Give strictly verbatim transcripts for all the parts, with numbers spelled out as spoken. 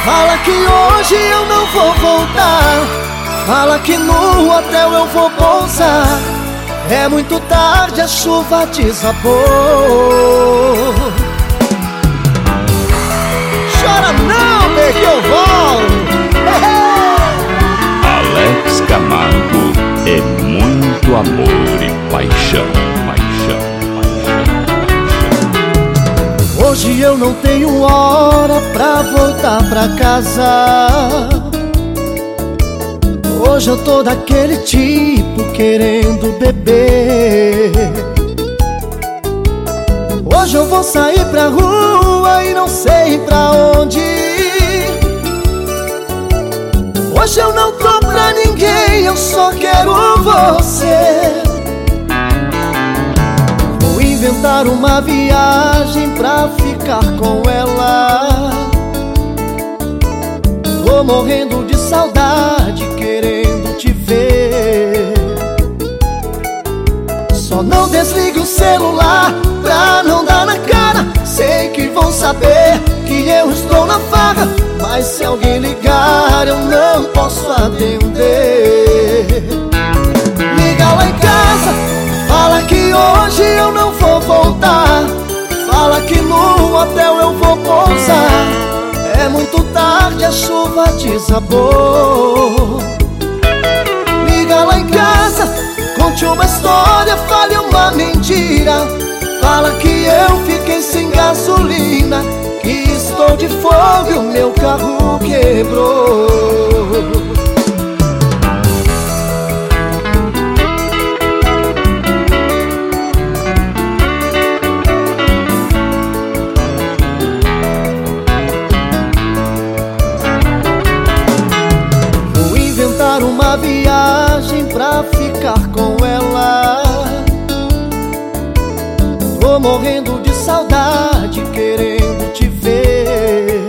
Fala que hoje eu não vou voltar. Fala que no hotel eu vou pousar. É muito tarde, a chuva desabou. Chora não, bem que eu volto. Alex Camargo é muito amor e paixão, paixão, paixão. Hoje eu não tenho hora pra voltar pra casa. Hoje eu tô daquele tipo querendo beber. Hoje eu vou sair pra rua e não sei pra onde ir. Hoje eu não tô pra ninguém, eu só quero você. Vou inventar uma viagem pra ficar com ela. Tô morrendo de saudade, querendo te ver. Só não desligue o celular pra não dar na cara. Sei que vão saber que eu estou na farra, mas se alguém ligar eu não posso atender. Liga lá em casa, fala que hoje eu não vou voltar. Fala que no hotel eu vou pousar. É muito tarde, a chuva desabou. Liga lá em casa, conte uma história, fale uma mentira. Fala que eu fiquei sem gasolina, que estou de fogo e o meu carro quebrou. Uma viagem pra ficar com ela. Tô morrendo de saudade, querendo te ver.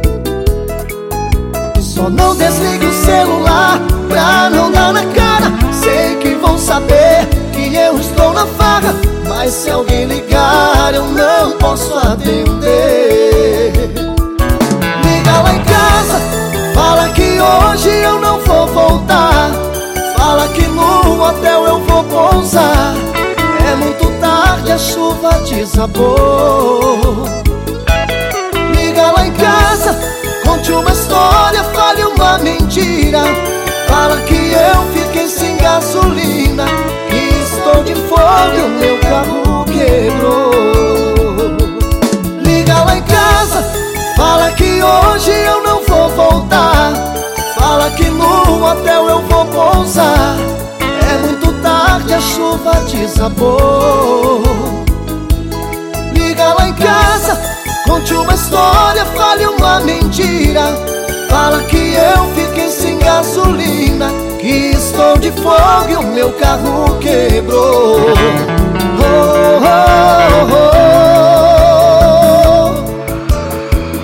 Só não desligue o celular pra não dar na cara. Sei que vão saber que eu estou na farra, mas se alguém ligar eu não posso atender. Liga lá em casa, fala que hoje eu não vou voltar. Fala que no hotel eu vou pousar. É muito tarde, a chuva desabou. Liga lá em casa, conte uma história, fale uma mentira. Fala que eu fiquei sem gasolina, que estou de fogo e o meu carro quebrou. Liga lá em casa, fala que hoje eu não vou voltar. Fala que no hotel eu vou pousar. É muito tarde, a chuva desabou. Liga lá em casa, conte uma história, fale uma mentira. Fala que eu fiquei sem gasolina, que estou de fogo e o meu carro quebrou. Oh, oh.